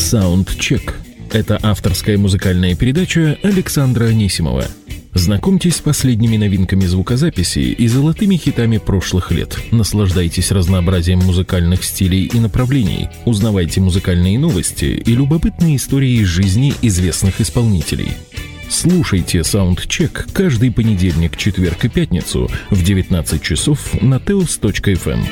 Soundcheck. Это авторская музыкальная передача Александра Анисимова. Знакомьтесь с последними новинками звукозаписи и золотыми хитами прошлых лет. Наслаждайтесь разнообразием музыкальных стилей и направлений. Узнавайте музыкальные новости и любопытные истории из жизни известных исполнителей. Слушайте Soundcheck каждый понедельник, четверг и пятницу в 19 часов на teos.fm.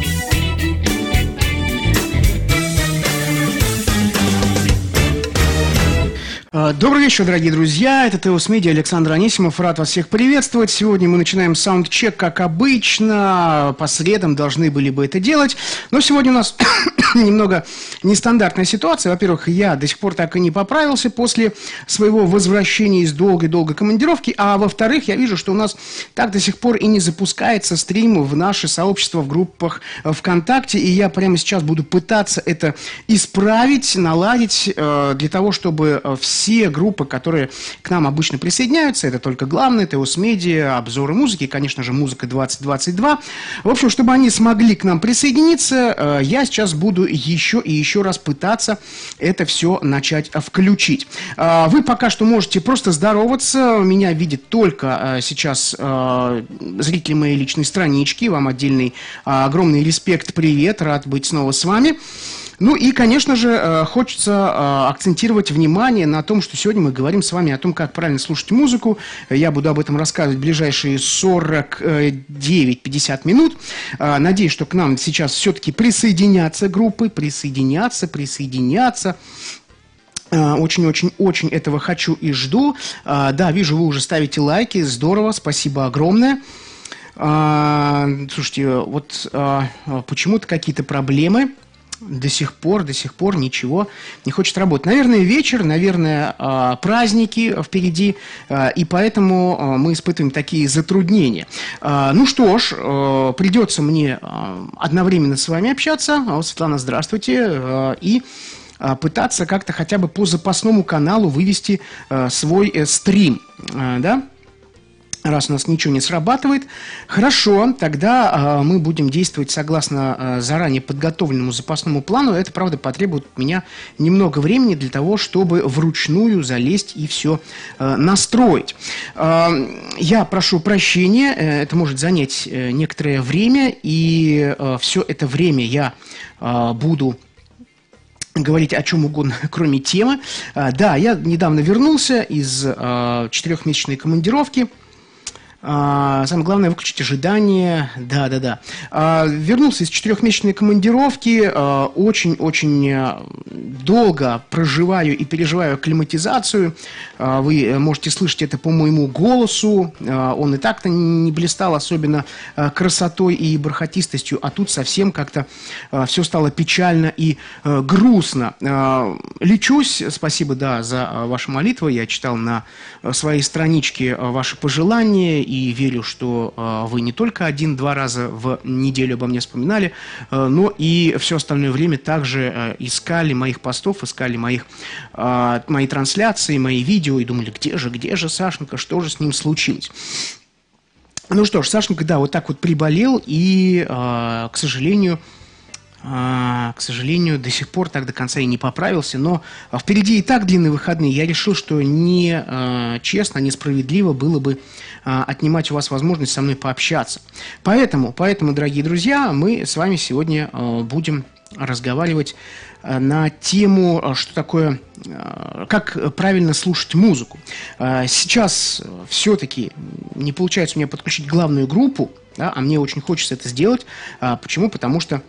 Добрый вечер, дорогие друзья, это Теос Медиа, Александр Анисимов, рад вас всех приветствовать. Сегодня мы начинаем Soundcheck, как обычно, по средам должны были бы это делать, но сегодня у нас немного нестандартная ситуация. Во-первых, я до сих пор так и не поправился после своего возвращения из долгой-долгой командировки, а во-вторых, я вижу, что у нас так до сих пор и не запускается стрим в наше сообщество в группах ВКонтакте, и я прямо сейчас буду пытаться это исправить, наладить, для того, чтобы все группы, которые к нам обычно присоединяются, это только главное, Теос Медиа, обзоры музыки, конечно же, музыка 2022. В общем, чтобы они смогли к нам присоединиться, я сейчас буду еще и еще раз пытаться это все начать включить. Вы пока что можете просто здороваться, меня видят только сейчас зрители моей личной странички, вам отдельный огромный респект, привет, рад быть снова с вами. Ну и, конечно же, хочется акцентировать внимание на том, что сегодня мы говорим с вами о том, как правильно слушать музыку. Я буду об этом рассказывать в ближайшие 49-50 минут. Надеюсь, что к нам сейчас все-таки присоединятся группы, присоединятся. Очень-очень-очень этого хочу и жду. Да, вижу, вы уже ставите лайки, здорово, спасибо огромное. Слушайте, вот почему-то какие-то проблемы. До сих пор ничего не хочет работать. Наверное, вечер, наверное, праздники впереди, и поэтому мы испытываем такие затруднения. Ну что ж, придется мне одновременно с вами общаться. Светлана, здравствуйте. И пытаться как-то хотя бы по запасному каналу вывести свой стрим, да? Раз у нас ничего не срабатывает, хорошо, тогда мы будем действовать согласно заранее подготовленному запасному плану. Это, правда, потребует от меня немного времени для того, чтобы вручную залезть и все настроить. Я прошу прощения, это может занять некоторое время, и все это время я буду говорить о чем угодно, кроме темы. Да, я недавно вернулся из 4-месячной командировки. Самое главное — выключить ожидания. Да. Вернулся из 4-месячной командировки. Очень-очень долго проживаю и переживаю акклиматизацию. Вы можете слышать это по моему голосу. Он и так-то не блистал особенно красотой и бархатистостью, а тут совсем как-то все стало печально и грустно. Лечусь. Спасибо, да, за ваши молитвы. Я читал на своей страничке ваши пожелания и верю, что вы не только 1-2 раза в неделю обо мне вспоминали, но и все остальное время также искали моих постов, искали мои трансляции, мои видео и думали, где же Сашенька, что же с ним случилось? Ну что ж, Сашенька, да, вот так вот приболел и, к сожалению, до сих пор так до конца и не поправился, но впереди и так длинные выходные. Я решил, что не честно, несправедливо было бы отнимать у вас возможность со мной пообщаться. Поэтому, дорогие друзья, мы с вами сегодня будем разговаривать на тему, что такое, как правильно слушать музыку. Сейчас все-таки не получается у меня подключить главную группу, да, а мне очень хочется это сделать. Почему? Потому что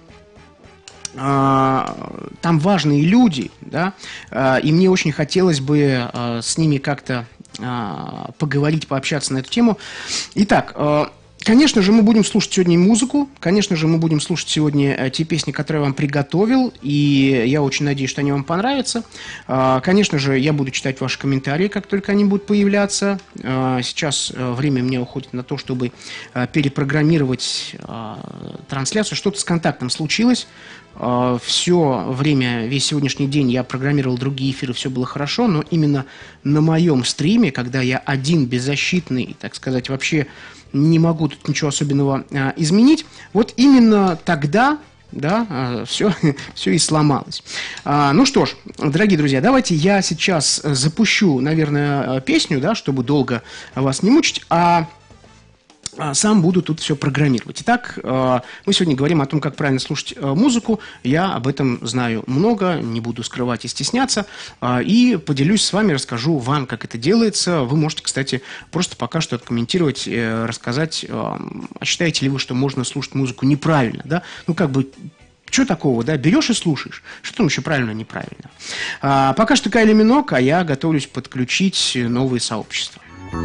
там важные люди, да, и мне очень хотелось бы с ними как-то поговорить, пообщаться на эту тему. Итак, конечно же, мы будем слушать сегодня музыку, конечно же, мы будем слушать сегодня те песни, которые я вам приготовил, и я очень надеюсь, что они вам понравятся. Конечно же, я буду читать ваши комментарии, как только они будут появляться. Сейчас время у меня уходит на то, чтобы перепрограммировать трансляцию. Что-то с контактом случилось. Все время, весь сегодняшний день я программировал другие эфиры, все было хорошо, но именно на моем стриме, когда я один, беззащитный, так сказать, вообще не могу тут ничего особенного изменить, вот именно тогда да, все и сломалось. Ну что ж, дорогие друзья, давайте я сейчас запущу, наверное, песню, да, чтобы долго вас не мучить, а сам буду тут все программировать. Итак, мы сегодня говорим о том, как правильно слушать музыку. Я об этом знаю много, не буду скрывать и стесняться. И поделюсь с вами, расскажу вам, как это делается. Вы можете, кстати, просто пока что откомментировать, рассказать, а считаете ли вы, что можно слушать музыку неправильно, да? Ну, как бы, что такого, да? Берешь и слушаешь. Что там еще правильно, неправильно? Пока что Кайли Минок, а я готовлюсь подключить новые сообщества.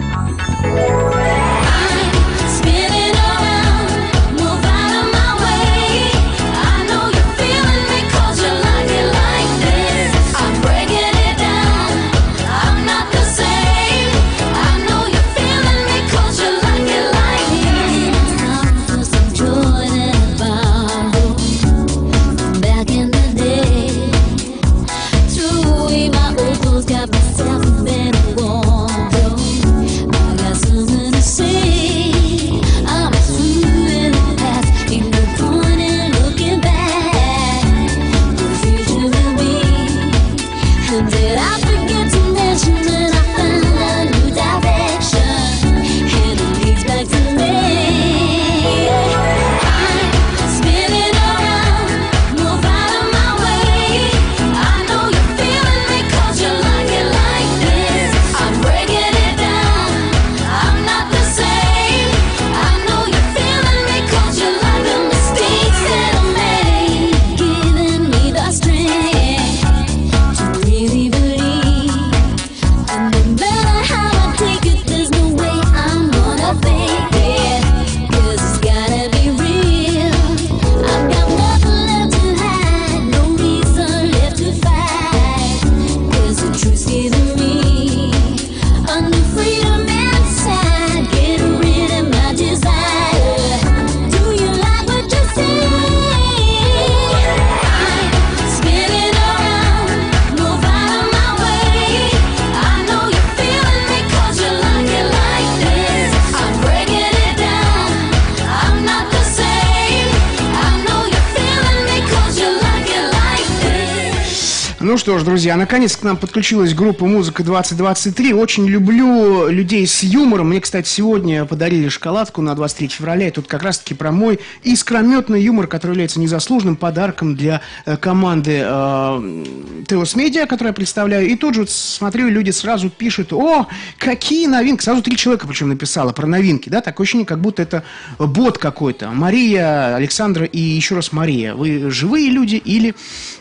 Ну что ж, друзья, наконец к нам подключилась группа «Музыка-2023». Очень люблю людей с юмором. Мне, кстати, сегодня подарили шоколадку на 23 февраля. И тут как раз-таки про мой искрометный юмор, который является незаслуженным подарком для команды Теос Медиа, которую я представляю. И тут же, смотрю, люди сразу пишут: «О, какие новинки!» Сразу 3 человека причем написало про новинки. Да? Такое ощущение, как будто это бот какой-то. Мария, Александра и еще раз Мария. Вы живые люди или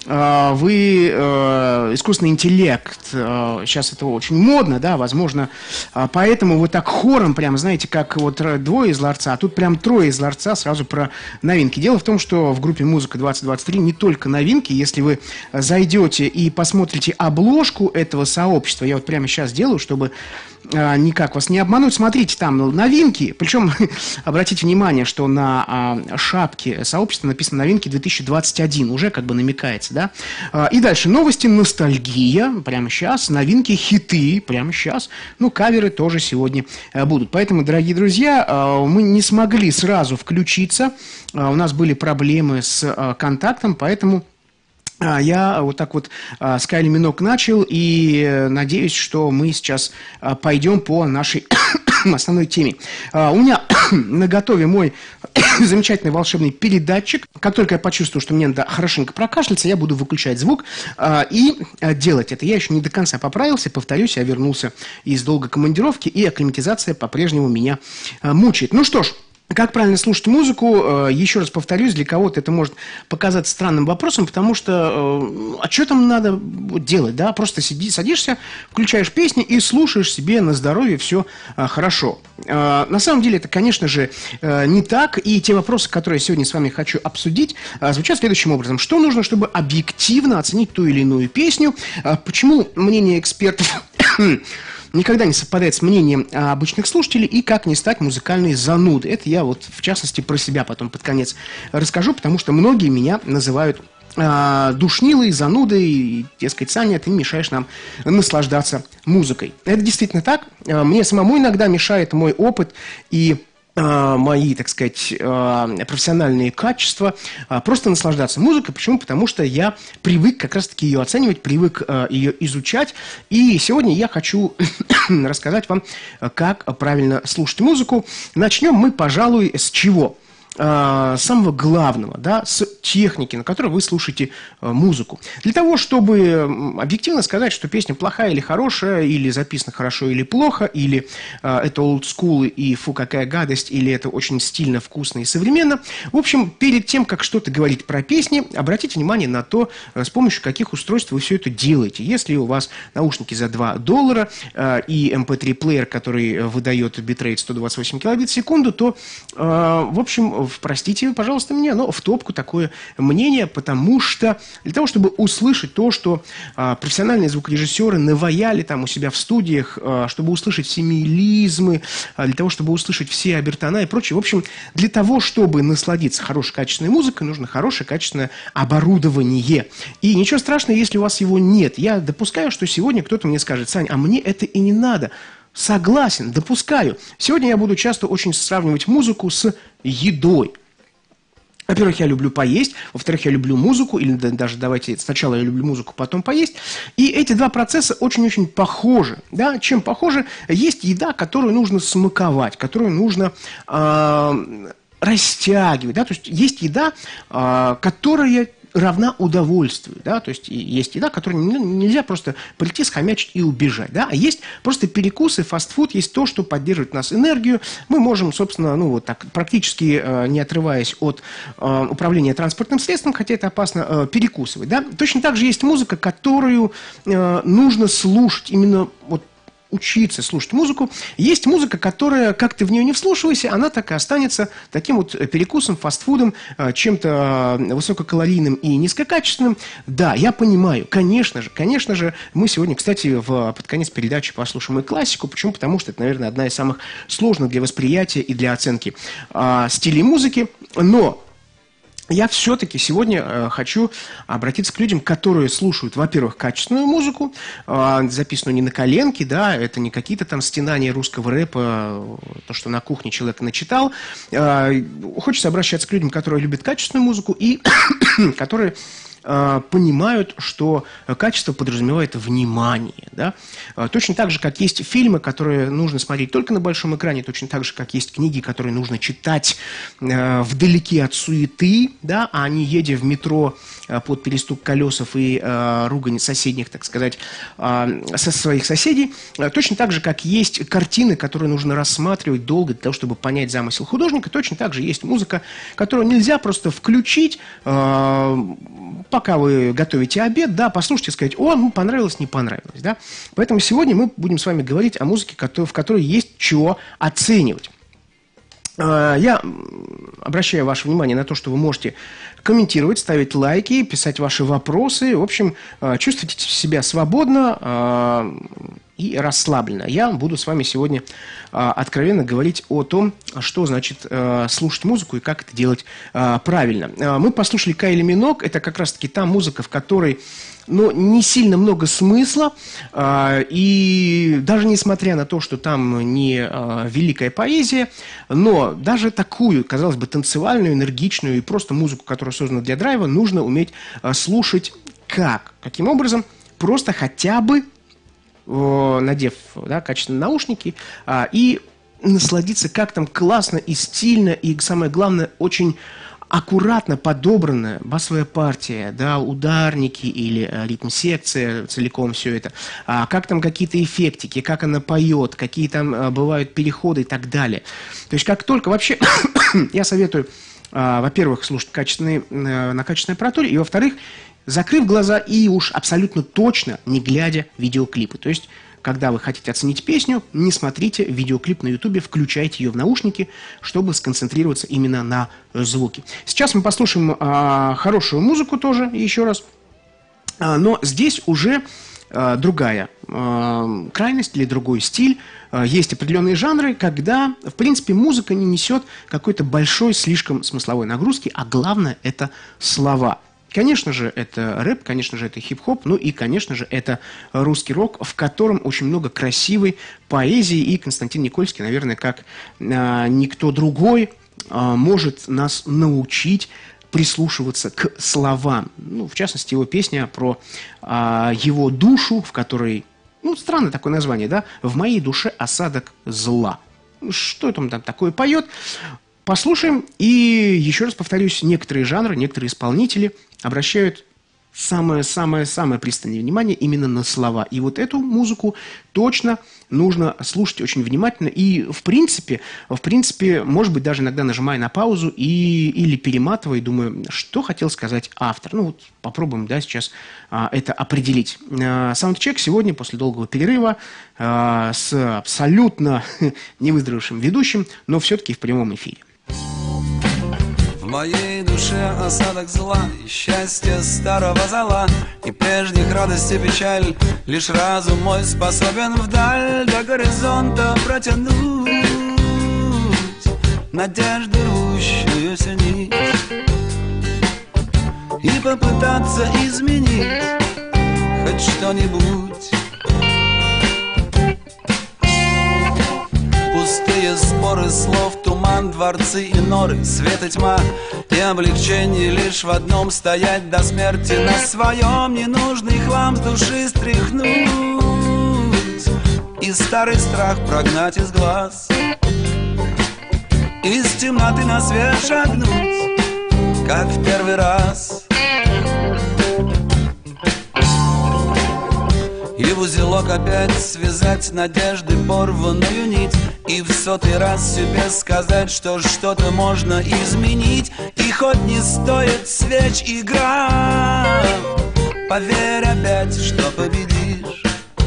вы искусственный интеллект? Сейчас это очень модно, да, возможно, поэтому вот так хором, прям, знаете, как вот 2 из ларца, а тут прям 3 из ларца сразу про новинки. Дело в том, что в группе «Музыка-2023» не только новинки. Если вы зайдете и посмотрите обложку этого сообщества, я вот прямо сейчас делаю, чтобы никак вас не обмануть. Смотрите, там новинки. Причем, обратите внимание, что на шапке сообщества написано «Новинки 2021». Уже как бы намекается, да? И дальше новости, ностальгия. Прямо сейчас. Новинки, хиты. Прямо сейчас. Ну, каверы тоже сегодня будут. Поэтому, дорогие друзья, мы не смогли сразу включиться. У нас были проблемы с контактом, поэтому я вот так вот с Кайли Минок начал, и надеюсь, что мы сейчас пойдем по нашей основной теме. У меня наготове мой замечательный волшебный передатчик. Как только я почувствую, что мне надо хорошенько прокашляться, я буду выключать звук и делать это. Я еще не до конца поправился, повторюсь, я вернулся из долгой командировки, и акклиматизация по-прежнему меня мучает. Ну что ж, как правильно слушать музыку? Еще раз повторюсь, для кого-то это может показаться странным вопросом, потому что а что там надо делать, да? Просто садишься, включаешь песни и слушаешь себе на здоровье, все хорошо. На самом деле это, конечно же, не так, и те вопросы, которые я сегодня с вами хочу обсудить, звучат следующим образом. Что нужно, чтобы объективно оценить ту или иную песню? Почему мнение экспертов никогда не совпадает с мнением обычных слушателей, и как не стать музыкальной занудой? Это я вот, в частности, про себя потом под конец расскажу, потому что многие меня называют душнилой, занудой, и, дескать, Саня, ты мешаешь нам наслаждаться музыкой. Это действительно так. Мне самому иногда мешает мой опыт и мои, так сказать, профессиональные качества, просто наслаждаться музыкой. Почему? Потому что я привык как раз-таки ее оценивать, привык ее изучать. И сегодня я хочу рассказать вам, как правильно слушать музыку. Начнем мы, пожалуй, с чего? Самого главного, да, с техники, на которой вы слушаете музыку. Для того, чтобы объективно сказать, что песня плохая или хорошая, или записана хорошо или плохо, или это old school и фу, какая гадость, или это очень стильно, вкусно и современно. В общем, перед тем, как что-то говорить про песни, обратите внимание на то, с помощью каких устройств вы все это делаете. Если у вас наушники за $2 и MP3-плеер, который выдает битрейт 128 килобит в секунду, то, в общем, простите, пожалуйста, меня, но в топку такое мнение, потому что для того, чтобы услышать то, что профессиональные звукорежиссеры наваяли там у себя в студиях, чтобы услышать все мелизмы, для того, чтобы услышать все обертона и прочее, в общем, для того, чтобы насладиться хорошей качественной музыкой, нужно хорошее качественное оборудование. И ничего страшного, если у вас его нет. Я допускаю, что сегодня кто-то мне скажет: Сань, а мне это и не надо. Согласен, допускаю. Сегодня я буду часто очень сравнивать музыку с едой. Во-первых, я люблю поесть, во-вторых, я люблю музыку, или даже давайте сначала я люблю музыку, потом поесть. И эти два процесса очень-очень похожи. Да? Чем похожи? Есть еда, которую нужно смаковать, которую нужно растягивать. Да? То есть есть еда, которая равна удовольствию, да, то есть есть еда, которую нельзя просто прийти, схомячить и убежать, да, а есть просто перекусы, фастфуд, есть то, что поддерживает у нас энергию, мы можем, собственно, ну вот так, практически не отрываясь от управления транспортным средством, хотя это опасно, перекусывать, да, точно так же есть музыка, которую нужно слушать, именно вот учиться слушать музыку. Есть музыка, которая, как ты в нее не вслушивайся, она так и останется таким вот перекусом, фастфудом, чем-то высококалорийным и низкокачественным. Да, я понимаю, конечно же, мы сегодня, кстати, под конец передачи послушаем и классику. Почему? Потому что это, наверное, одна из самых сложных для восприятия и для оценки стилей музыки. Но я все-таки сегодня хочу обратиться к людям, которые слушают, во-первых, качественную музыку, записанную не на коленке, да, это не какие-то там стенания русского рэпа, то, что на кухне человек начитал. Хочется обращаться к людям, которые любят качественную музыку и которые понимают, что качество подразумевает внимание. Да? Точно так же, как есть фильмы, которые нужно смотреть только на большом экране, точно так же, как есть книги, которые нужно читать вдалеке от суеты, да, а не едя в метро под перестук колесов и ругань соседних, так сказать, со своих соседей. Точно так же, как есть картины, которые нужно рассматривать долго для того, чтобы понять замысел художника, точно так же есть музыка, которую нельзя просто включить, пока вы готовите обед, да, послушайте, сказать: о, ну, понравилось, не понравилось, да. Поэтому сегодня мы будем с вами говорить о музыке, в которой есть чего оценивать. Я обращаю ваше внимание на то, что вы можете комментировать, ставить лайки, писать ваши вопросы. В общем, чувствуйте себя свободно и расслабленно. Я буду с вами сегодня откровенно говорить о том, что значит слушать музыку и как это делать правильно. Мы послушали Кайли Миноуг. Это как раз-таки та музыка, в которой не сильно много смысла, и даже несмотря на то, что там не великая поэзия, но даже такую, казалось бы, танцевальную, энергичную и просто музыку, которая создана для драйва, нужно уметь слушать как? Каким образом? Просто хотя бы надев, да, качественные наушники и насладиться, как там классно и стильно, и самое главное, очень аккуратно подобранная басовая партия, да, ударники или ритм-секция, целиком все это, как там какие-то эффектики, как она поет, какие там бывают переходы и так далее. То есть как только вообще я советую, во-первых, слушать на качественной аппаратуре, и во-вторых, закрыв глаза и уж абсолютно точно не глядя видеоклипы. То есть когда вы хотите оценить песню, не смотрите видеоклип на ютубе, включайте ее в наушники, чтобы сконцентрироваться именно на звуке. Сейчас мы послушаем хорошую музыку тоже, еще раз. Но здесь уже другая крайность или другой стиль. Есть определенные жанры, когда, в принципе, музыка не несет какой-то большой, слишком смысловой нагрузки, а главное – это слова. Конечно же, это рэп, конечно же, это хип-хоп, ну и, конечно же, это русский рок, в котором очень много красивой поэзии, и Константин Никольский, наверное, как никто другой, может нас научить прислушиваться к словам. Ну, в частности, его песня про его душу, в которой, ну, странное такое название, да, «В моей душе осадок зла». Что это он там такое поет? Послушаем, и еще раз повторюсь, некоторые жанры, некоторые исполнители обращают самое-самое-самое пристальное внимание именно на слова. И вот эту музыку точно нужно слушать очень внимательно. И в принципе, может быть, даже иногда нажимая на паузу или перематывая, думаю, что хотел сказать автор. Ну вот попробуем, да, сейчас это определить. Саундчек сегодня, после долгого перерыва, с абсолютно невыздоровевшим ведущим, но все-таки в прямом эфире. В моей душе осадок зла и счастье старого зола, и прежних радости печаль. Лишь разум мой способен вдаль до горизонта протянуть надежды рвущуюся нить и попытаться изменить хоть что-нибудь. Пустые споры слов, туман, дворцы и норы, свет и тьма, и облегчение лишь в одном: стоять до смерти на своем, ненужный хлам с души стряхнуть и старый страх прогнать из глаз, из темноты на свет шагнуть, как в первый раз. И в узелок опять связать надежды порванную нить, и в сотый раз себе сказать, что что-то можно изменить. И хоть не стоит свеч игра, поверь опять, что победишь.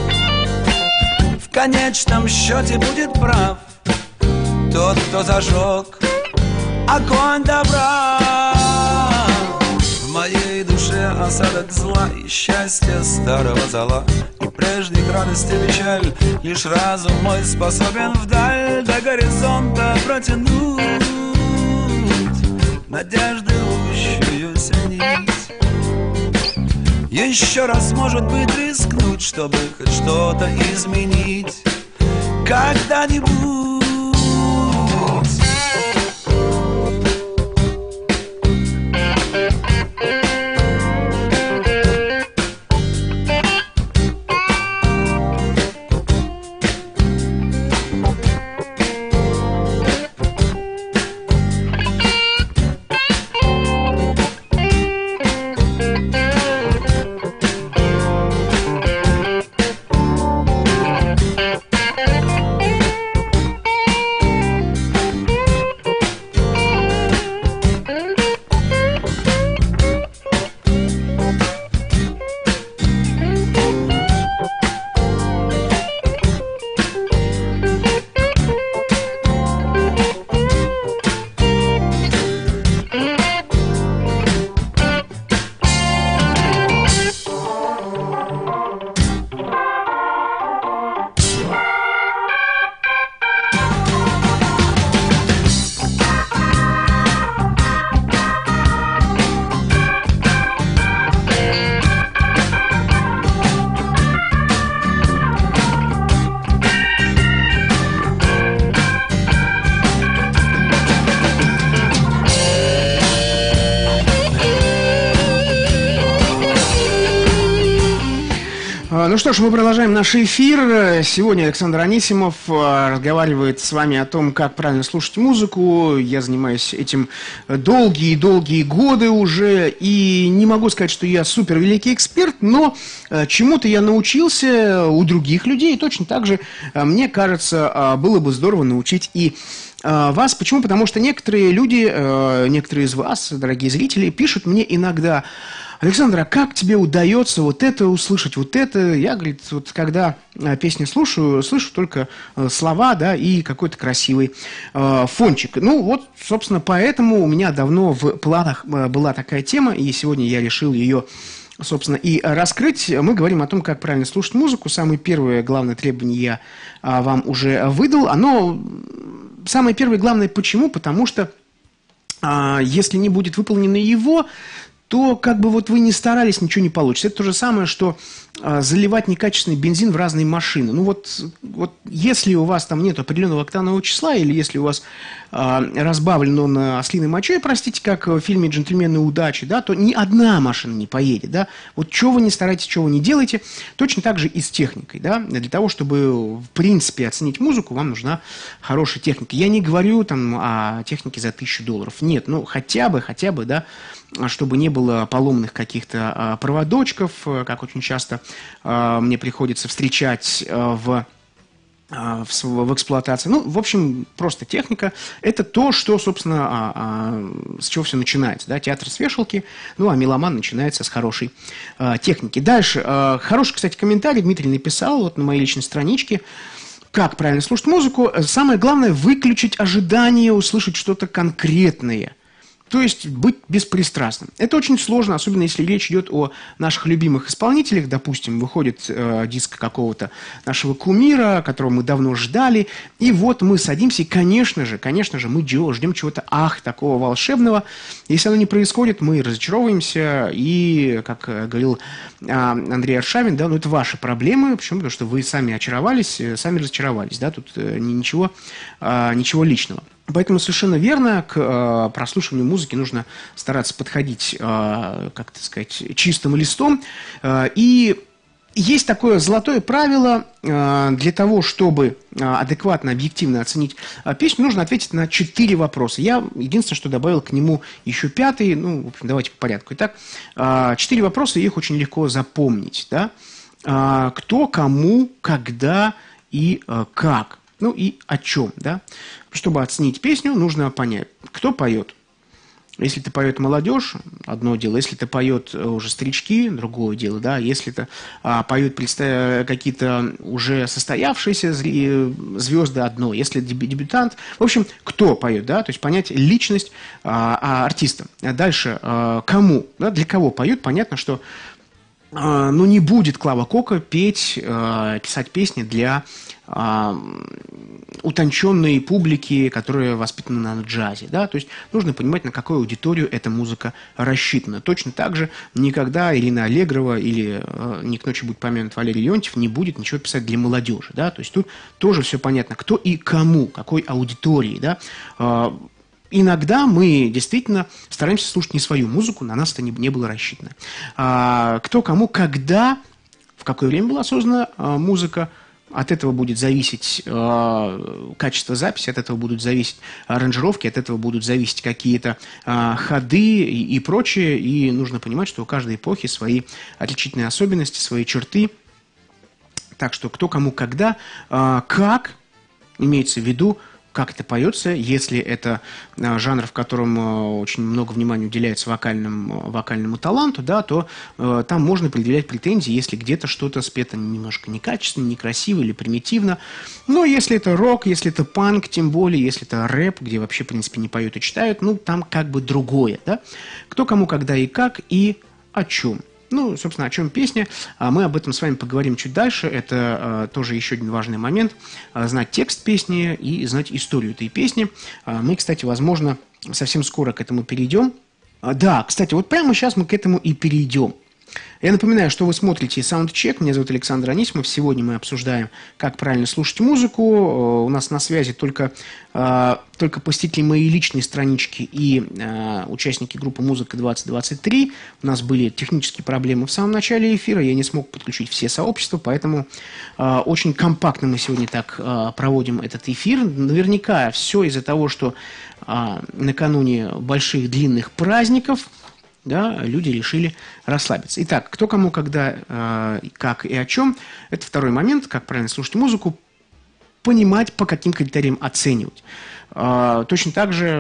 В конечном счете будет прав тот, кто зажег огонь добра. В моей душе осадок зла и счастье старого зола, и прежних радости печаль. Лишь разум мой способен вдаль до горизонта протянуть надежды рвущуюся нить. Еще раз, может быть, рискнуть, чтобы хоть что-то изменить когда-нибудь. Ну что ж, мы продолжаем наш эфир. Сегодня Александр Анисимов разговаривает с вами о том, как правильно слушать музыку. Я занимаюсь этим долгие годы уже, и не могу сказать, что я супер великий эксперт, но чему-то я научился у других людей, и точно так же, мне кажется, было бы здорово научить и вас. Почему? Потому что некоторые люди, некоторые из вас, дорогие зрители, пишут мне иногда: Александр, а как тебе удается вот это услышать, вот это? Я, говорит, вот когда песню слушаю, слышу только слова, да, и какой-то красивый фончик. Ну вот, собственно, поэтому у меня давно в планах была такая тема, и сегодня я решил ее, собственно, и раскрыть. Мы говорим о том, как правильно слушать музыку. Самое первое главное требование я вам уже выдал. Оно самое первое главное почему? Потому что если не будет выполнено его, то как бы вот вы не старались, ничего не получится. Это то же самое, что заливать некачественный бензин в разные машины. Ну вот если у вас там нет определенного октанового числа, или если у вас разбавлен он ослиной мочой, простите, как в фильме «Джентльмены удачи», да, то ни одна машина не поедет. Да? Вот чего вы не стараетесь, чего вы не делаете, точно так же и с техникой. Да? Для того, чтобы в принципе оценить музыку, вам нужна хорошая техника. Я не говорю там о технике за $1000. Нет, ну хотя бы, да, чтобы не было поломанных каких-то проводочков, как очень часто мне приходится встречать в эксплуатации. Ну, в общем, просто техника. Это то, что, собственно, с чего все начинается. Да? Театр с вешалки, ну, а меломан начинается с хорошей техники. Дальше. Хороший, кстати, комментарий Дмитрий написал вот на моей личной страничке. Как правильно слушать музыку? Самое главное — выключить ожидание услышать что-то конкретное. То есть быть беспристрастным. Это очень сложно, особенно если речь идет о наших любимых исполнителях. Допустим, выходит диск какого-то нашего кумира, которого мы давно ждали. И вот мы садимся, и, конечно же, мы ждем чего-то, такого волшебного. Если оно не происходит, мы разочаровываемся. И, как говорил Андрей Аршавин, да, ну это ваши проблемы. Почему? Потому что вы сами очаровались, сами разочаровались. Да? Тут ничего личного. Поэтому совершенно верно, к прослушиванию музыки нужно стараться подходить, чистым листом. И есть такое золотое правило: для того, чтобы адекватно, объективно оценить песню, нужно ответить на 4 вопроса. Я единственное, что добавил к нему еще 5-й, ну, в общем, давайте по порядку. Итак, 4 вопроса, их очень легко запомнить. Да? Кто, кому, когда и как. Ну и о чем, да? Чтобы оценить песню, нужно понять, кто поет. Если это поет молодежь, одно дело. Если это поет уже старички, другое дело, да. Если это поют какие-то уже состоявшиеся звезды, одно. Если дебютант, в общем, кто поет, да, то есть понять личность артиста. Дальше, кому, да, для кого поют, понятно, что не будет Клава Кока писать песни для утонченной публики, которая воспитана на джазе. Да? То есть нужно понимать, на какую аудиторию эта музыка рассчитана. Точно так же никогда Ирина Аллегрова или «Не к ночи будет помянут» Валерий Леонтьев не будет ничего писать для молодежи. Да? То есть тут тоже все понятно, кто и кому, какой аудитории. Да? Иногда мы действительно стараемся слушать не свою музыку, на нас это не было рассчитано. Кто, кому, когда, в какое время была создана музыка, от этого будет зависеть качество записи, от этого будут зависеть аранжировки, от этого будут зависеть какие-то ходы и прочее. И нужно понимать, что у каждой эпохи свои отличительные особенности, свои черты. Так что кто, кому, когда, как, имеется в виду, как это поется, если это жанр, в котором очень много внимания уделяется вокальному таланту, да, то там можно предъявлять претензии, если где-то что-то спето немножко некачественно, некрасиво или примитивно. Но если это рок, если это панк, тем более, если это рэп, где вообще, в принципе, не поют и читают, ну, там как бы другое, да. Кто, кому, когда и как, и о чем. Ну, собственно, о чем песня. Мы об этом с вами поговорим чуть дальше. Это тоже еще один важный момент. Знать текст песни и знать историю этой песни. Мы, кстати, возможно, совсем скоро к этому перейдем. Да, кстати, вот прямо сейчас мы к этому и перейдем. Я напоминаю, что вы смотрите Soundcheck. Меня зовут Александр Анисимов. Сегодня мы обсуждаем, как правильно слушать музыку. У нас на связи только посетители моей личной странички и участники группы «Музыка-2023». У нас были технические проблемы в самом начале эфира. Я не смог подключить все сообщества, поэтому очень компактно мы сегодня так проводим этот эфир. Наверняка все из-за того, что накануне больших длинных праздников, да, люди решили расслабиться. Итак, кто, кому, когда, как и о чем. Это второй момент, как правильно слушать музыку, понимать, по каким критериям оценивать. Точно так же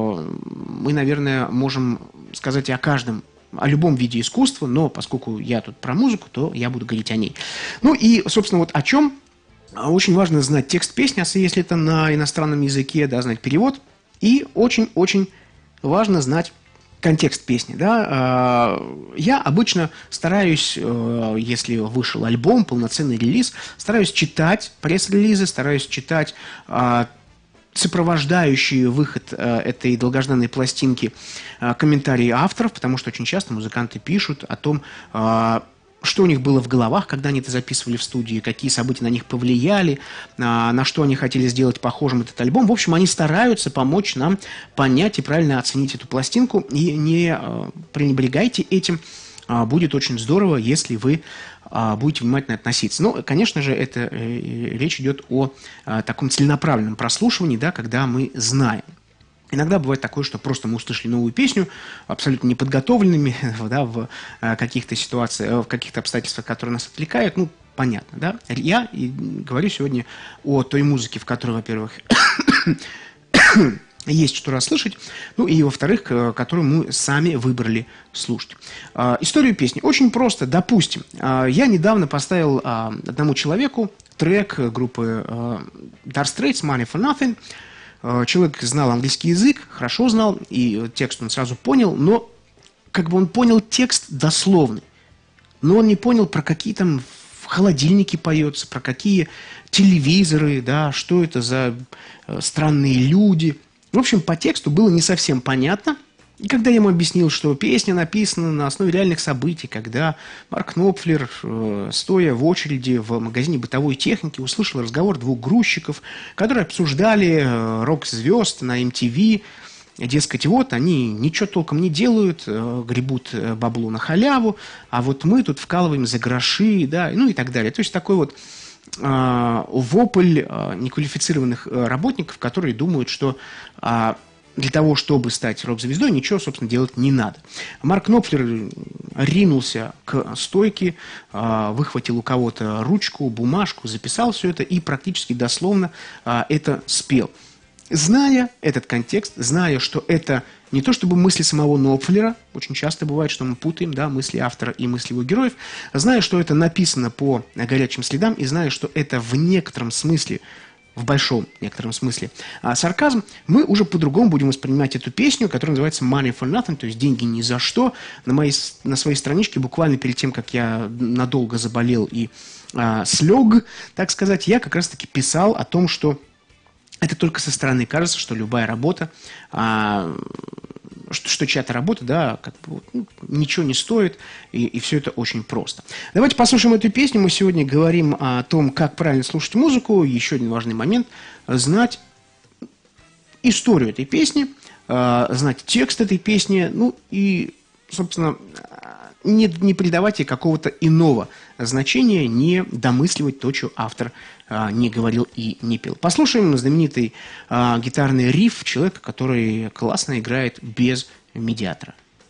мы, наверное, можем сказать о любом виде искусства, но поскольку я тут про музыку, то я буду говорить о ней. Ну и, собственно, вот о чем. Очень важно знать текст песни, если это на иностранном языке, да, знать перевод. И очень-очень важно знать контекст песни, да. Я обычно стараюсь, если вышел альбом, полноценный релиз, стараюсь читать пресс-релизы, стараюсь читать сопровождающие выход этой долгожданной пластинки комментарии авторов, потому что очень часто музыканты пишут о том, что у них было в головах, когда они это записывали в студии, какие события на них повлияли, на что они хотели сделать похожим этот альбом. В общем, они стараются помочь нам понять и правильно оценить эту пластинку. И не пренебрегайте этим. Будет очень здорово, если вы будете внимательно относиться. Но, конечно же, речь идет о таком целенаправленном прослушивании, да, когда мы знаем. Иногда бывает такое, что просто мы услышали новую песню, абсолютно неподготовленными, да, в каких-то ситуациях, в каких-то обстоятельствах, которые нас отвлекают. Ну, понятно, да? Я говорю сегодня о той музыке, в которой, во-первых, есть что расслышать, ну и, во-вторых, которую мы сами выбрали слушать. Историю песни очень просто. Допустим, я недавно поставил одному человеку трек группы Dire Straits «Money for Nothing». Человек знал английский язык, хорошо знал, и текст он сразу понял, но как бы он понял текст дословный. Но он не понял, про какие там в холодильнике поется, про какие телевизоры, да, что это за странные люди. В общем, по тексту было не совсем понятно. И когда я ему объяснил, что песня написана на основе реальных событий, когда Марк Knopfler, стоя в очереди в магазине бытовой техники, услышал разговор двух грузчиков, которые обсуждали рок-звезд на MTV. Дескать, вот они ничего толком не делают, гребут бабло на халяву, а вот мы тут вкалываем за гроши, да, ну и так далее. То есть такой вот вопль неквалифицированных работников, которые думают, что для того, чтобы стать рок-звездой, ничего, собственно, делать не надо. Марк Knopfler ринулся к стойке, выхватил у кого-то ручку, бумажку, записал все это и практически дословно это спел. Зная этот контекст, зная, что это не то чтобы мысли самого Knopfler, очень часто бывает, что мы путаем, да, мысли автора и мысли его героев, зная, что это написано по горячим следам, и зная, что это в некотором смысле, в большом некотором смысле, сарказм, мы уже по-другому будем воспринимать эту песню, которая называется «Money for Nothing», то есть «Деньги ни за что». На своей страничке, буквально перед тем, как я надолго заболел и слег, так сказать, я как раз-таки писал о том, что это только со стороны кажется, что любая работа, что чья-то работа, да, как бы, ничего не стоит, и все это очень просто. Давайте послушаем эту песню. Мы сегодня говорим о том, как правильно слушать музыку. Еще один важный момент – знать историю этой песни, знать текст этой песни, ну и, собственно, не придавать ей какого-то иного значения, не домысливать то, что автор не говорил и не пел. Послушаем знаменитый гитарный рифф человека, который классно играет без медиатора.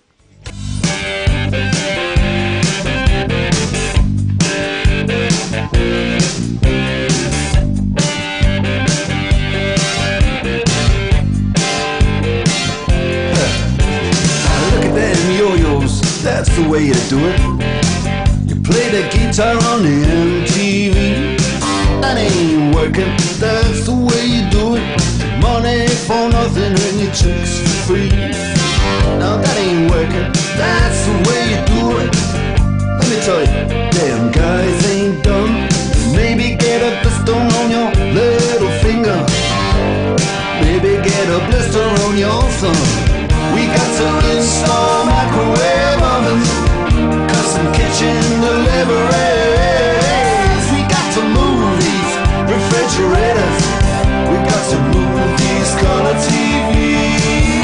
That's the way you do it. You play the guitar on the MTV. That ain't working. That's the way you do it. Money for nothing and your chicks for free. Now that ain't working. That's the way you do it. Let me tell you, damn guys ain't dumb. Maybe get a blister on your little finger. Maybe get a blister on your thumb. We got to install microwave ovens, custom kitchen deliveries. We got to move these refrigerators. We got to move these color TVs.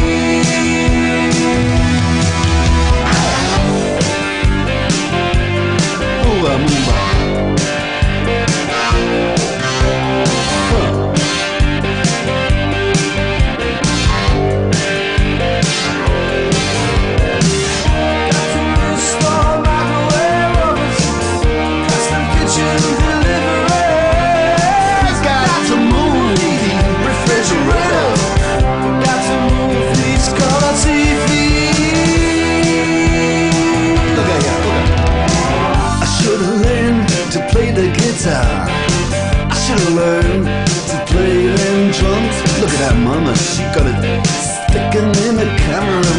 Move, move. I should've learned to play them drums. Look at that mama, she got it sticking in the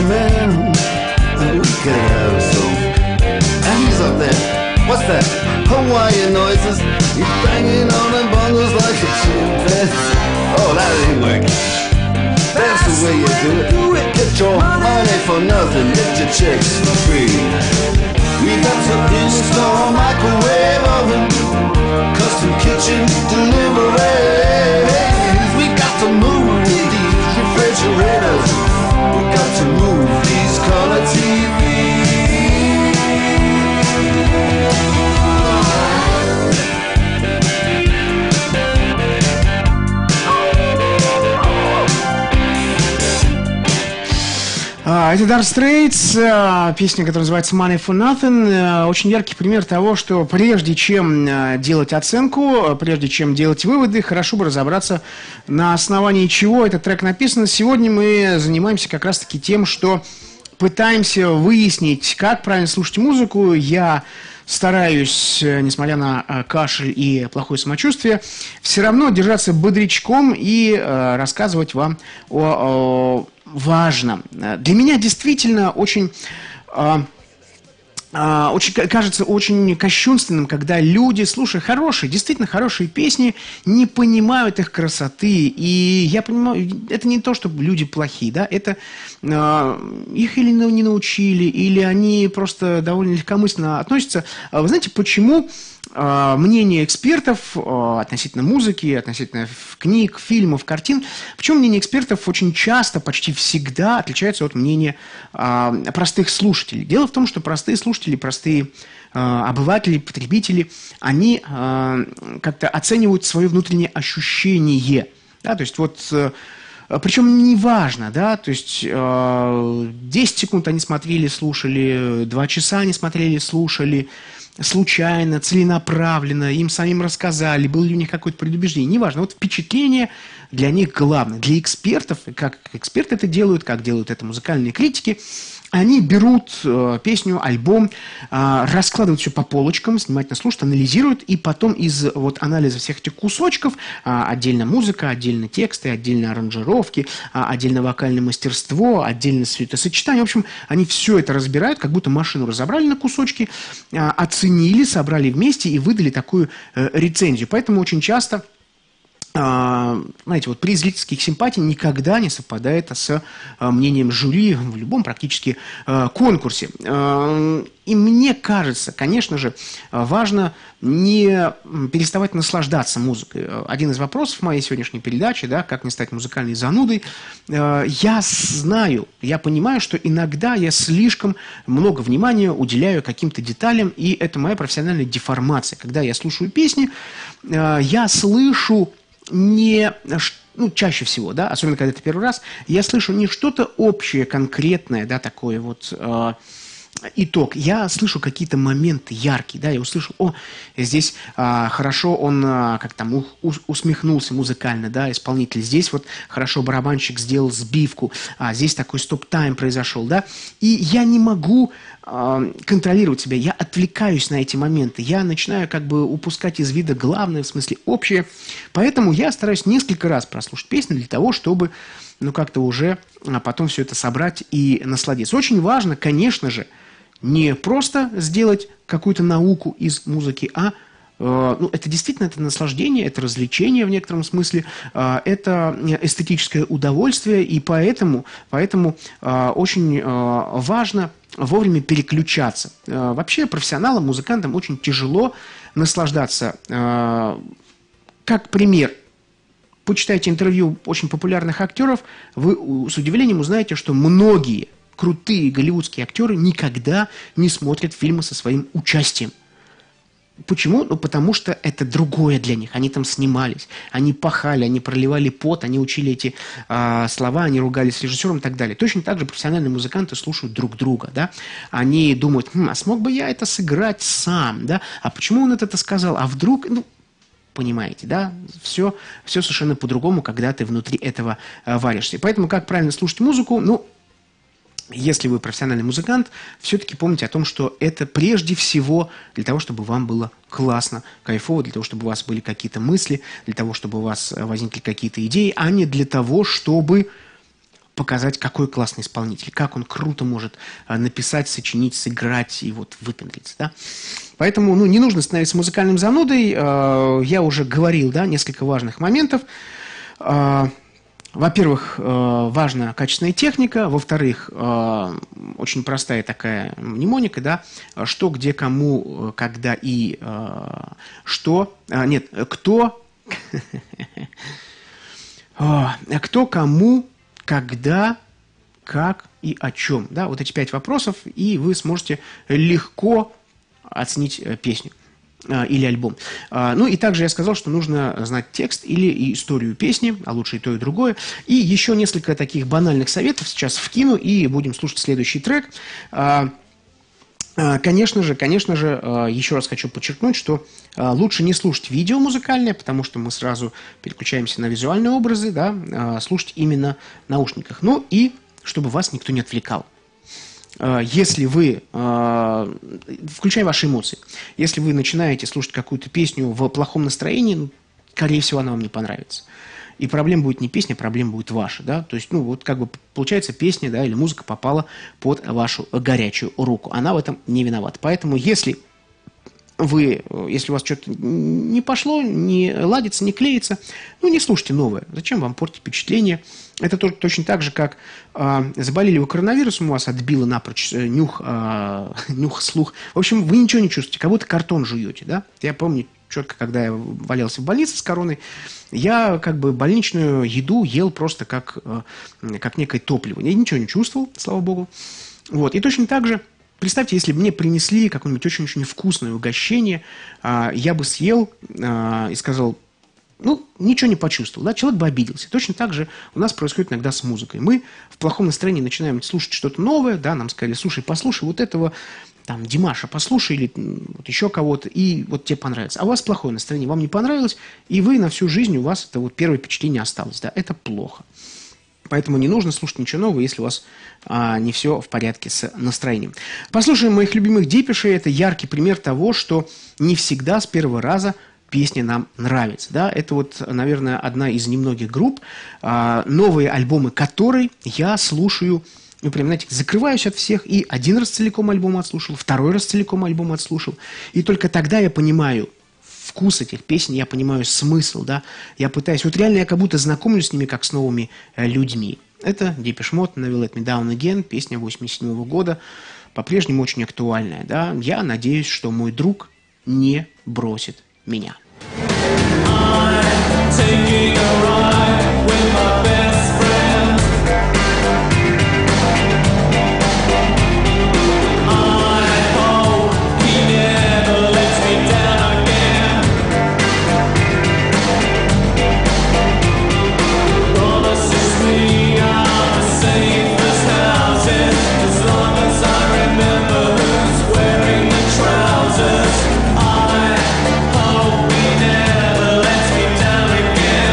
cameraman. We could have some. And he's up there. What's that? Hawaiian noises. He's banging on the bongos like a chimpanzee. Oh, that ain't working. That's the way you do it. Get your money for nothing, get your checks for free. We got to install microwave oven, custom kitchen deliveries. We got to move these refrigerators. We got to move these color TVs. Это Dire Straits, песня, которая называется Money for Nothing. Очень яркий пример того, что прежде чем делать оценку, прежде чем делать выводы, хорошо бы разобраться, на основании чего этот трек написан. Сегодня мы занимаемся как раз-таки тем, что пытаемся выяснить, как правильно слушать музыку. Я стараюсь, несмотря на кашель и плохое самочувствие, все равно держаться бодрячком и рассказывать вам о важном. Для меня действительно очень кажется очень кощунственным, когда люди, слушая хорошие, действительно хорошие песни, не понимают их красоты. И я понимаю, это не то, чтобы люди плохие, да, это их или не научили, или они просто довольно легкомысленно относятся. Вы знаете, почему мнение экспертов относительно музыки, относительно книг, фильмов, картин, почему мнение экспертов очень часто, почти всегда отличается от мнения простых слушателей? Дело в том, что простые слушатели, простые обыватели, потребители, они как-то оценивают свое внутреннее ощущение. Да, то есть вот... Причем неважно, да, то есть 10 секунд они смотрели, слушали, 2 часа они смотрели, слушали, случайно, целенаправленно, им самим рассказали, было ли у них какое-то предубеждение, неважно. Вот впечатление для них главное. Для экспертов, как эксперты это делают, как делают это музыкальные критики, они берут песню, альбом, раскладывают все по полочкам, внимательно слушают, анализируют, и потом из вот анализа всех этих кусочков, отдельно музыка, отдельно тексты, отдельно аранжировки, отдельно вокальное мастерство, отдельно сочетание. В общем, они все это разбирают, как будто машину разобрали на кусочки, оценили, собрали вместе и выдали такую рецензию. Поэтому очень часто... знаете, вот приз зрительских симпатий никогда не совпадает с мнением жюри в любом практически конкурсе. И мне кажется, конечно же, важно не переставать наслаждаться музыкой. Один из вопросов моей сегодняшней передачи, да, как не стать музыкальной занудой, я знаю, я понимаю, что иногда я слишком много внимания уделяю каким-то деталям, и это моя профессиональная деформация. Когда я слушаю песни, я слышу чаще всего, да, особенно когда это первый раз, я слышу не что-то общее, конкретное, да, такое вот итог. Я слышу какие-то моменты яркие, да, я услышал, здесь хорошо он как там усмехнулся музыкально, да, исполнитель, здесь вот хорошо барабанщик сделал сбивку, здесь такой стоп-тайм произошел, да, и я не могу контролировать себя, я отвлекаюсь на эти моменты, я начинаю как бы упускать из вида главное, в смысле общее, поэтому я стараюсь несколько раз прослушать песни для того, чтобы, как-то уже потом все это собрать и насладиться. Очень важно, конечно же, не просто сделать какую-то науку из музыки, это действительно это наслаждение, это развлечение в некотором смысле, это эстетическое удовольствие, и поэтому очень важно вовремя переключаться. Вообще профессионалам, музыкантам очень тяжело наслаждаться. Как пример, почитайте интервью очень популярных актеров, вы с удивлением узнаете, что многие крутые голливудские актеры никогда не смотрят фильмы со своим участием. Почему? Потому что это другое для них. Они там снимались, они пахали, они проливали пот, они учили эти слова, они ругались с режиссером и так далее. Точно так же профессиональные музыканты слушают друг друга, да? Они думают, а смог бы я это сыграть сам, да? А почему он это сказал? А вдруг... Понимаете, да? Все совершенно по-другому, когда ты внутри этого варишься. Поэтому как правильно слушать музыку? Если вы профессиональный музыкант, все-таки помните о том, что это прежде всего для того, чтобы вам было классно, кайфово, для того, чтобы у вас были какие-то мысли, для того, чтобы у вас возникли какие-то идеи, а не для того, чтобы показать, какой классный исполнитель, как он круто может написать, сочинить, сыграть и вот выпендриться, да. Поэтому, не нужно становиться музыкальным занудой. Я уже говорил, да, несколько важных моментов. Во-первых, важна качественная техника. Во-вторых, очень простая такая мнемоника, да, что, где, кому, когда и что. Нет, кто, кто, кому, когда, как и о чем. Да, вот эти 5 вопросов, и вы сможете легко оценить песню или альбом. И также я сказал, что нужно знать текст или историю песни, а лучше и то, и другое. И еще несколько таких банальных советов сейчас вкину, и будем слушать следующий трек. Конечно же, еще раз хочу подчеркнуть, что лучше не слушать видео музыкальное, потому что мы сразу переключаемся на визуальные образы, да, слушать именно в наушниках. И чтобы вас никто не отвлекал. Если вы, включая ваши эмоции, если вы начинаете слушать какую-то песню в плохом настроении, скорее всего, она вам не понравится. И проблема будет не песня, проблема будет ваша, да, то есть, получается, песня, да, или музыка попала под вашу горячую руку. Она в этом не виновата. Поэтому, если у вас что-то не пошло, не ладится, не клеится, не слушайте новое. Зачем вам портить впечатление? Это точно так же, как заболели вы коронавирусом, у вас отбило напрочь нюх, слух. В общем, вы ничего не чувствуете, как будто картон жуете, да? Я помню четко, когда я валялся в больнице с короной, я больничную еду ел просто как некое топливо. Я ничего не чувствовал, слава богу. Вот. И точно так же, представьте, если бы мне принесли какое-нибудь очень-очень невкусное угощение, я бы съел и сказал, ничего не почувствовал, да, человек бы обиделся. Точно так же у нас происходит иногда с музыкой. Мы в плохом настроении начинаем слушать что-то новое, да, нам сказали, слушай, послушай вот этого, там, Димаша, послушай, или вот еще кого-то, и вот тебе понравится. А у вас плохое настроение, вам не понравилось, и вы на всю жизнь, у вас это вот первое впечатление осталось, да, это плохо. Поэтому не нужно слушать ничего нового, если у вас не все в порядке с настроением. Послушаем моих любимых Депешей. Это яркий пример того, что не всегда с первого раза песня нам нравится. Да? Это вот, наверное, одна из немногих групп, новые альбомы которой я слушаю, прям, знаете, закрываюсь от всех, и один раз целиком альбом отслушал, второй раз целиком альбом отслушал. И только тогда я понимаю вкус этих песен, я понимаю смысл, да, я пытаюсь, вот реально я как будто знакомлюсь с ними, как с новыми людьми. Это Depeche Mode, Never Let Me Down Again, песня 1987 года, по-прежнему очень актуальная, да, я надеюсь, что мой друг не бросит меня. I hope he never lets me down again.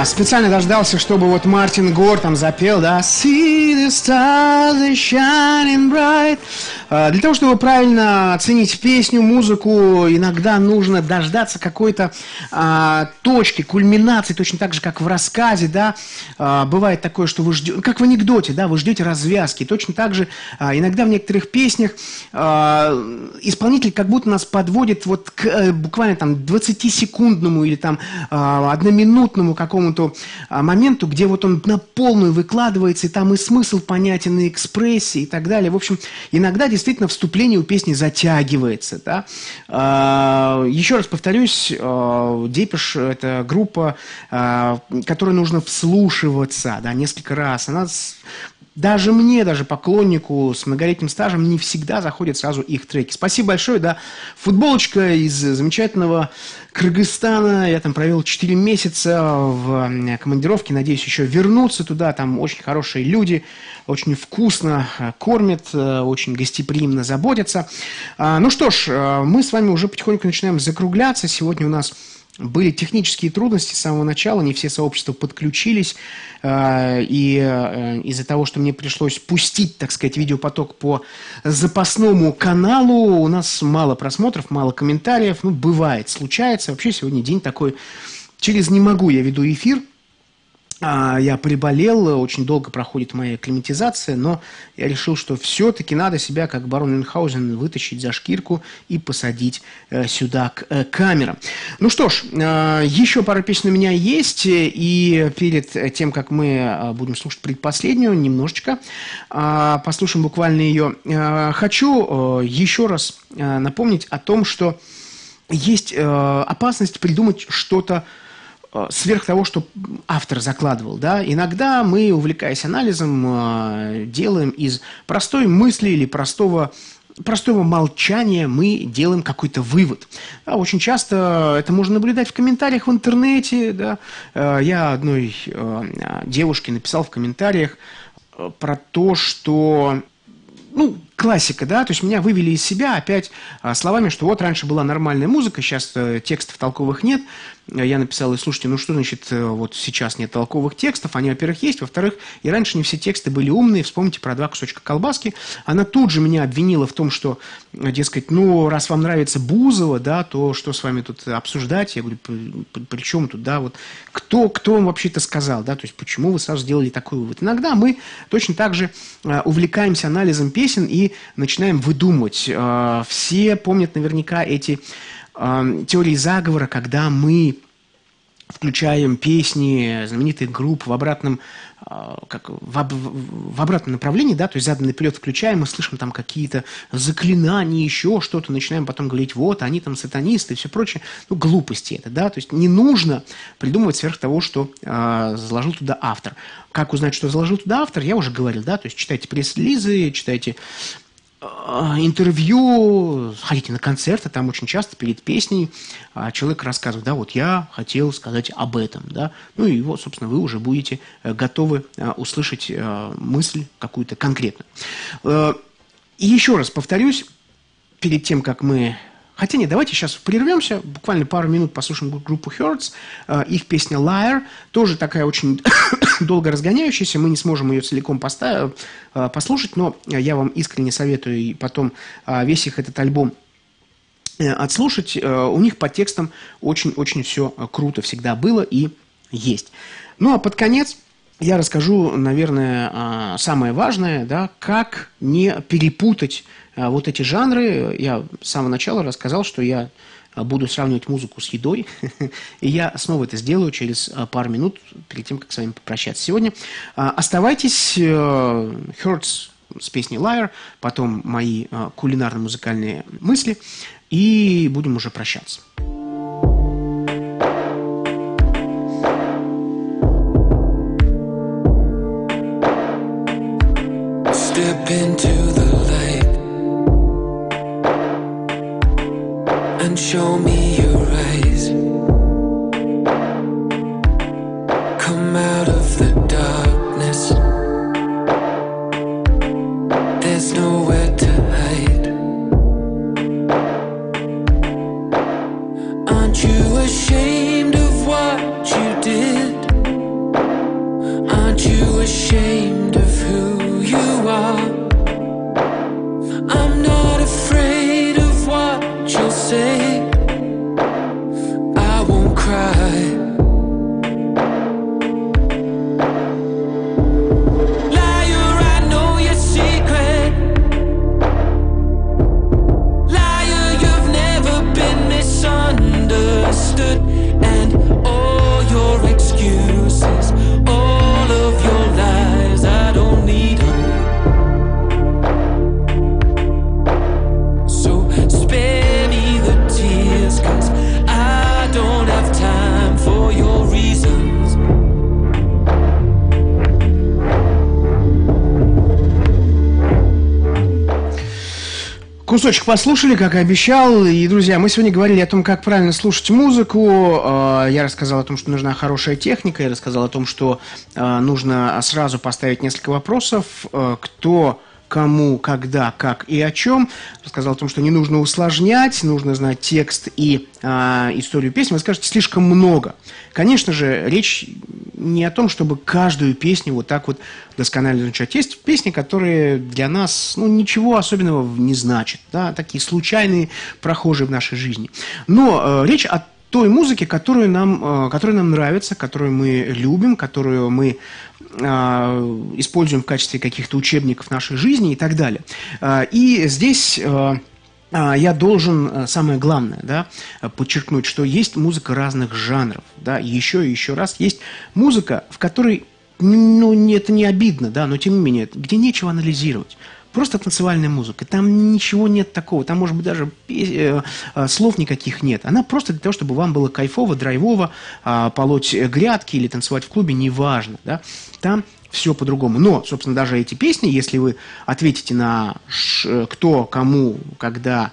Специально дождался, чтобы вот Мартин Гор там запел, да, See the stars are shining bright. Для того, чтобы правильно оценить песню, музыку, иногда нужно дождаться какой-то точки, кульминации, точно так же, как в рассказе, да. Бывает такое, что вы ждете, как в анекдоте, да, вы ждете развязки. Точно так же иногда в некоторых песнях исполнитель как будто нас подводит вот к буквально там 20-секундному или там одноминутному какому-то моменту, где вот он на полную выкладывается, и там и смысл понятен, и экспрессия, и так далее. В общем, иногда действительно вступление у песни затягивается, да. Еще раз повторюсь, Депеш – это группа, которой нужно вслушиваться, да, несколько раз. Она даже мне, даже поклоннику с многолетним стажем, не всегда заходят сразу их треки. Спасибо большое, да. Футболочка из замечательного Кыргызстана. Я там провел 4 месяца в командировке. Надеюсь, еще вернуться туда. Там очень хорошие люди, очень вкусно кормят, очень гостеприимно заботятся. Ну что ж, мы с вами уже потихоньку начинаем закругляться. Сегодня у нас были технические трудности с самого начала, не все сообщества подключились, и из-за того, что мне пришлось пустить, так сказать, видеопоток по запасному каналу, у нас мало просмотров, мало комментариев, ну, бывает, случается. Вообще сегодня день такой, через «не могу» я веду эфир. Я приболел, очень долго проходит моя акклиматизация, но я решил, что все-таки надо себя, как барон Мюнхгаузен, вытащить за шкирку и посадить сюда к камерам. Ну что ж, еще пара песен у меня есть, и перед тем, как мы будем слушать предпоследнюю, немножечко послушаем буквально ее, хочу еще раз напомнить о том, что есть опасность придумать что-то сверх того, что автор закладывал, да, иногда мы, увлекаясь анализом, делаем из простой мысли или простого молчания мы делаем какой-то вывод. Да, очень часто это можно наблюдать в комментариях в интернете, да. Я одной девушке написал в комментариях про то, что, ну, классика, да, то есть меня вывели из себя опять словами, что вот раньше была нормальная музыка, сейчас текстов толковых нет. Я написал ей, слушайте, ну что значит вот сейчас нет толковых текстов? Они, во-первых, есть, во-вторых, и раньше не все тексты были умные, вспомните про 2 кусочка колбаски. Она тут же меня обвинила в том, что, дескать, ну, раз вам нравится Бузова, да, то что с вами тут обсуждать? Я говорю, при чем тут, да, вот, кто вам вообще-то сказал, да, то есть почему вы сразу сделали такой вывод? Иногда мы точно так же увлекаемся анализом песен и начинаем выдумывать. Все помнят наверняка эти теории заговора, когда мы включаем песни знаменитых групп в обратном направлении, да, то есть заданный наперед включаем, мы слышим там какие-то заклинания, еще что-то, начинаем потом говорить, вот, они там сатанисты и все прочее. Ну, глупости это, да, то есть не нужно придумывать сверх того, что заложил туда автор. Как узнать, что заложил туда автор, я уже говорил, да, то есть читайте пресс-релизы, читайте интервью, ходите на концерты, там очень часто перед песней человек рассказывает, да, вот я хотел сказать об этом, да, ну и вот, собственно, вы уже будете готовы услышать мысль какую-то конкретную. И еще раз повторюсь, перед тем, как мы... Хотя нет, давайте сейчас прервемся, буквально пару минут послушаем группу Hurts, их песня Liar, тоже такая очень долго разгоняющаяся, мы не сможем ее целиком послушать, но я вам искренне советую и потом весь их этот альбом отслушать. У них по текстам очень-очень все круто всегда было и есть. Ну а под конец я расскажу, наверное, самое важное, да, как не перепутать вот эти жанры. Я с самого начала рассказал, что я буду сравнивать музыку с едой, и я снова это сделаю через пару минут, перед тем, как с вами попрощаться сегодня. Оставайтесь, Hurts с песней Liar, потом мои кулинарно-музыкальные мысли, и будем уже прощаться. Step into the light and show me your eyes. Come out of the darkness. There's nowhere to hide. Aren't you ashamed of what you did? say I won't cry. Кусочек послушали, как и обещал. И, друзья, мы сегодня говорили о том, как правильно слушать музыку. Я рассказал о том, что нужна хорошая техника. Я рассказал о том, что нужно сразу поставить несколько вопросов. Кто, кому, когда, как и о чем. Рассказал о том, что не нужно усложнять, нужно знать текст и историю песни. Вы скажете, слишком много. Конечно же, речь не о том, чтобы каждую песню вот так вот досконально изучать. Есть песни, которые для нас ничего особенного не значат, да, такие случайные, прохожие в нашей жизни. Но речь о той музыке, которая нам нравится, которую мы любим, которую мы используем в качестве каких-то учебников нашей жизни и так далее. И здесь я должен, самое главное, да, подчеркнуть, что есть музыка разных жанров, да, еще и еще раз, есть музыка, в которой, это не обидно, да, но тем не менее, где нечего анализировать. Просто танцевальная музыка. Там ничего нет такого. Там, может быть, даже слов никаких нет. Она просто для того, чтобы вам было кайфово, драйвово, полоть грядки или танцевать в клубе, неважно. Да? Там все по-другому. Но, собственно, даже эти песни, если вы ответите на кто, кому, когда,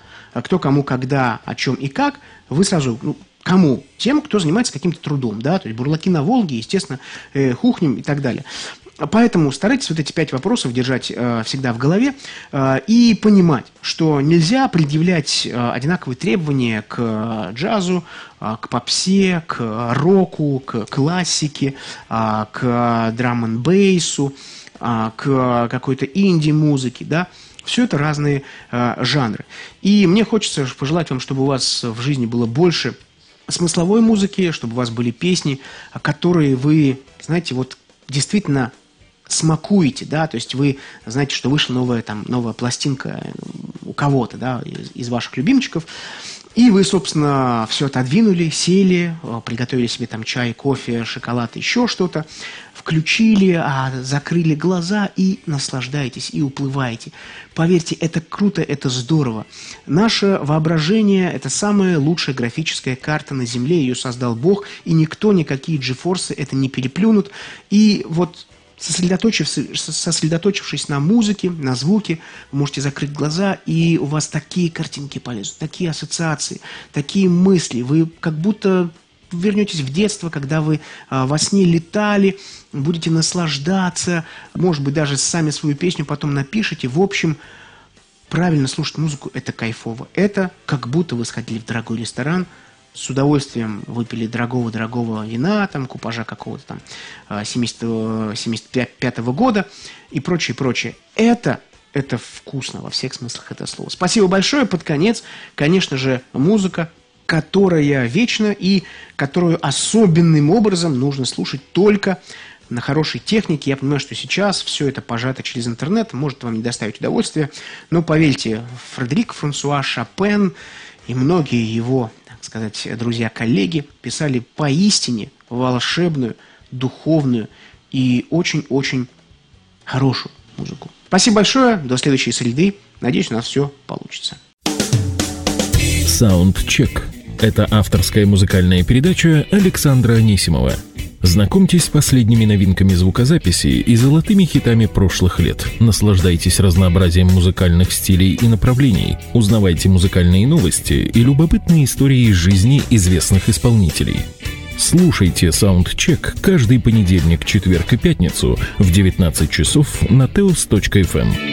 о чем и как, вы сразу... Кому? Тем, кто занимается каким-то трудом, да, то есть бурлаки на Волге, естественно, хухнем и так далее. Поэтому старайтесь вот эти 5 вопросов держать всегда в голове и понимать, что нельзя предъявлять одинаковые требования к джазу, к попсе, к року, к классике, к драм-н-бейсу, к какой-то инди-музыке, да. Все это разные жанры. И мне хочется пожелать вам, чтобы у вас в жизни было больше смысловой музыки, чтобы у вас были песни, которые вы, знаете, вот действительно смакуете, да, то есть вы знаете, что вышла новая пластинка у кого-то, да, из ваших любимчиков, и вы, собственно, все отодвинули, сели, приготовили себе там чай, кофе, шоколад, еще что-то, включили, закрыли глаза и наслаждаетесь, и уплываете. Поверьте, это круто, это здорово. Наше воображение – это самая лучшая графическая карта на Земле, ее создал Бог, и никто, никакие GeForce это не переплюнут. И вот сосредоточившись на музыке, на звуке, вы можете закрыть глаза, и у вас такие картинки полезут, такие ассоциации, такие мысли. Вы как будто вернетесь в детство, когда вы во сне летали, будете наслаждаться, может быть, даже сами свою песню потом напишите. В общем, правильно слушать музыку – это кайфово. Это как будто вы сходили в дорогой ресторан, с удовольствием выпили дорогого вина, там, купажа какого-то там 75-го года и прочее. Это вкусно во всех смыслах этого слова. Спасибо большое. Под конец, конечно же, музыка, которая вечна и которую особенным образом нужно слушать только на хорошей технике. Я понимаю, что сейчас все это пожато через интернет, может вам не доставить удовольствия, но поверьте, Фредерик Франсуа Шопен и многие его, так сказать, друзья-коллеги писали поистине волшебную, духовную и очень-очень хорошую музыку. Спасибо большое, до следующей среды. Надеюсь, у нас все получится. Саундчек. Это авторская музыкальная передача Александра Анисимова. Знакомьтесь с последними новинками звукозаписи и золотыми хитами прошлых лет. Наслаждайтесь разнообразием музыкальных стилей и направлений. Узнавайте музыкальные новости и любопытные истории из жизни известных исполнителей. Слушайте Саундчек каждый понедельник, четверг и пятницу в 19 часов на teos.fm.